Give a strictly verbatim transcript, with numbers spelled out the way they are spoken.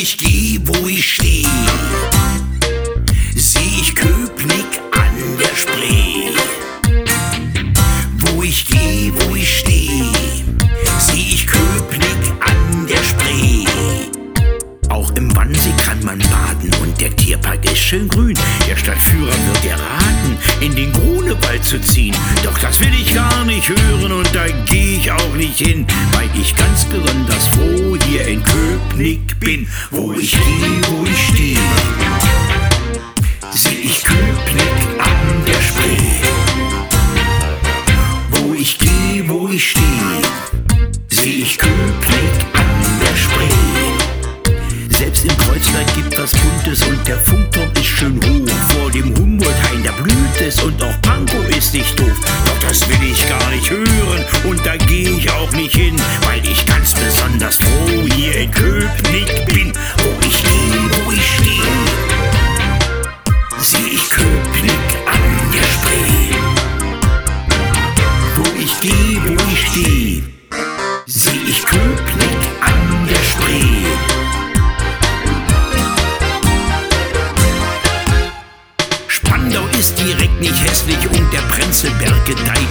ich geh, wo ich steh, seh ich Köpenick an der Spree. Wo ich geh, wo ich steh, seh ich Köpenick an der Spree. Auch im Wannsee kann man baden und der Tierpark ist schön grün. Der Stadtführer wird dir raten, in den Grunewald zu ziehen. Doch das will ich gar nicht hören und da geh ich auch nicht hin, weil ich ganz besonders froh hier in Köpenick bin. Wo ich geh, wo ich steh, seh ich Köpenick an der Spree. Wo ich geh, wo ich steh, seh ich Köpenick an der Spree. Selbst im Kreuzberg gibt was Buntes und der Funkturm ist schön hoch. Vor dem Humboldthain, da blüht es und auch Pankow ist nicht doof. Doch das will ich gar nicht hören und da geh ich auch nicht hin, weil ich ganz besonders froh hier in Köpenick bin. Wo ich geh, wo ich steh, seh ich Köpenick an der Spree. Wo ich geh, wo ich steh, seh ich Köpenick an der Spree. Spandau ist direkt nicht hässlich und der Prenzlberg gedeiht.